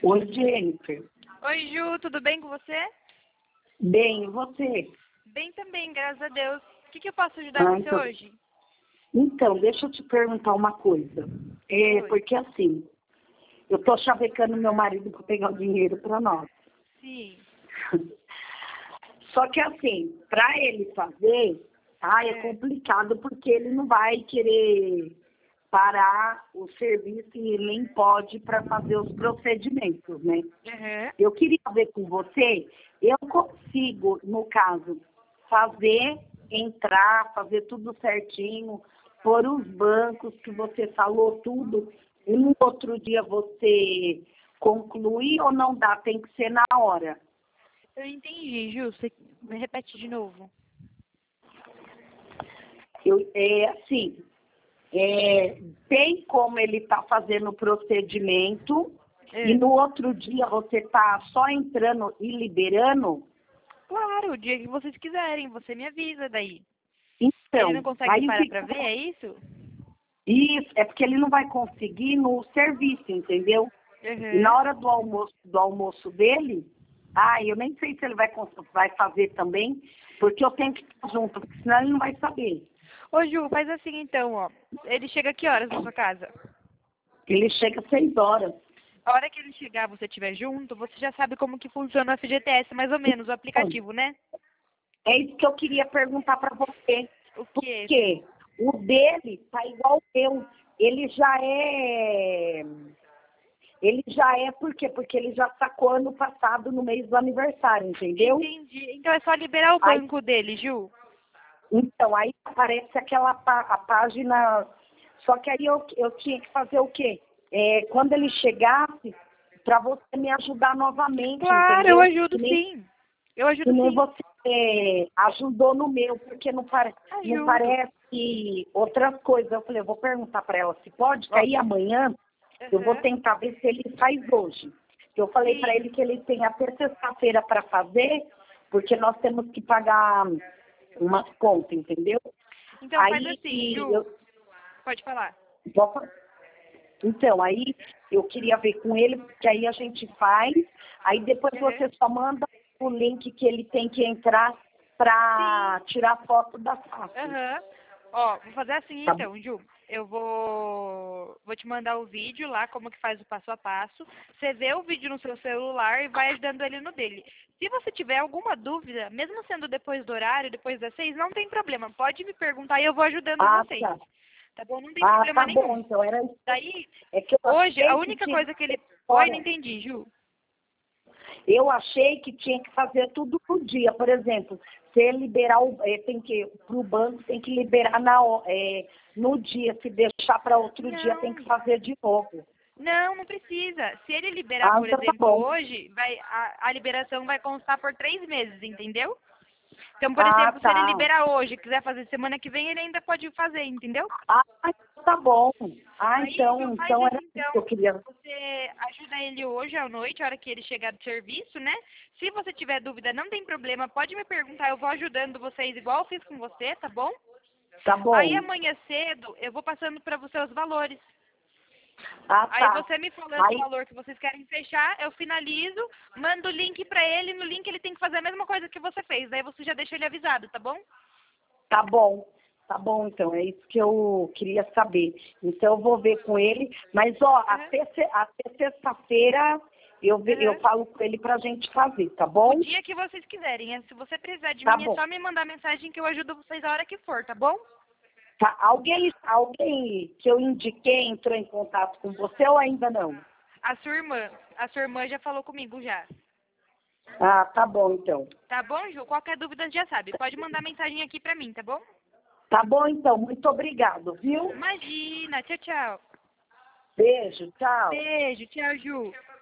Oi, Jennifer. Oi, Ju, tudo bem com você? Bem, e você? Bem também, graças a Deus. O que eu posso ajudar você Então, hoje? deixa eu te perguntar uma coisa. Oi. Porque assim, eu tô chavecando meu marido para pegar o dinheiro para nós. Sim. Só que assim, para ele fazer, é complicado porque ele não vai querer parar o serviço e nem pode para fazer os procedimentos, né? Uhum. Eu queria ver com você, eu consigo, no caso, fazer tudo certinho, pôr os bancos que você falou tudo, e no outro dia você conclui ou não dá, tem que ser na hora. Eu entendi, Ju. Você me repete de novo. Tem como ele tá fazendo o procedimento É. e no outro dia você tá só entrando e liberando? Claro, o dia que vocês quiserem, você me avisa daí. Ele não Então, consegue parar pra ver, é isso? isso, é porque ele não vai conseguir no serviço, entendeu? E Uhum. na hora do almoço dele, eu nem sei se ele vai fazer também, porque eu tenho que estar junto, porque senão ele não vai saber. Ô, Ju, faz assim então, ó. Ele chega a que horas na sua casa? Ele chega às 6 horas. A hora que ele chegar, você estiver junto, você já sabe como que funciona o FGTS, mais ou menos, o aplicativo, né? É isso que eu queria perguntar para você. O Por quê? quê? O dele tá igual o meu. Ele já é por quê? Porque ele já sacou ano passado no mês do aniversário, entendeu? Entendi. Então é só liberar o Aí, banco dele, Ju. então, aí aparece a página. Só que aí eu tinha que fazer o quê? Quando ele chegasse, para você me ajudar novamente, Claro, eu entendeu? ajudo sim. Eu Que ajudo nem sim. você ajudou no meu, porque não Ajudo. parece outras coisas. Eu falei, eu vou perguntar para ela se pode, que Ó, aí amanhã eu vou aham. tentar ver se ele faz hoje. Eu falei para Sim. ele que ele tem até sexta-feira para fazer, porque nós temos que pagar umas contas, entendeu? Então faz Aí assim, Ju. eu, Pode falar. então, aí eu queria ver com ele, porque aí a gente faz, aí depois Aham. você só manda o link que ele tem que entrar para Sim. tirar foto da face. Aham. Ó, vou fazer assim Tá? então, Ju. Eu vou te mandar o vídeo lá, como que faz o passo a passo. Você vê o vídeo no seu celular e vai ajudando ele no dele. Se você tiver alguma dúvida, mesmo sendo depois do horário, depois das 6, não tem problema. Pode me perguntar e eu vou ajudando Ah, vocês. tá. Tá bom? Não tem Ah, problema tá bom, nenhum. então era isso. Daí, É que eu hoje, a achei que única tinha que coisa que ele... ser Oi, não fora. entendi, Ju. Eu achei que tinha que fazer tudo por dia. Por exemplo, se ele liberar para o banco, tem que liberar no dia. Se deixar para outro dia, tem que Não. fazer de novo. Não, não precisa. Se ele liberar, Ah, por então tá exemplo, bom. hoje, a liberação vai constar por 3 meses, entendeu? Então, por Ah, exemplo, se ele tá. liberar hoje, quiser fazer semana que vem, ele ainda pode fazer, entendeu? Ah, então tá bom. Aí, Ju, faz Então isso era isso que eu então. queria. Você ajuda ele hoje à noite, a hora que ele chegar do serviço, né? Se você tiver dúvida, não tem problema, pode me perguntar, eu vou ajudando vocês igual eu fiz com você, tá bom? Tá Aí bom. amanhã cedo eu vou passando para você os valores. Ah, Aí tá. você me falando o Aí, valor que vocês querem fechar, eu finalizo, mando o link pra ele, no link ele tem que fazer a mesma coisa que você fez, daí você já deixa ele avisado, tá bom? tá bom. Tá bom, então. É isso que eu queria saber. Então eu vou ver com ele. Mas, ó, Uhum, até sexta-feira eu uhum. falo com ele pra gente fazer, tá O bom? dia que vocês quiserem, se você precisar de Tá mim, é bom. só me mandar mensagem que eu ajudo vocês a hora que for, tá bom? Tá. Alguém que eu indiquei entrou em contato com você ou ainda não? A sua irmã já falou comigo já. Ah, tá bom, então. Tá bom, Ju? Qualquer dúvida já sabe, pode mandar mensagem aqui pra mim, tá bom? Tá bom, então. Muito obrigado, viu? Imagina, tchau, tchau. Beijo, tchau. Beijo, tchau, Ju.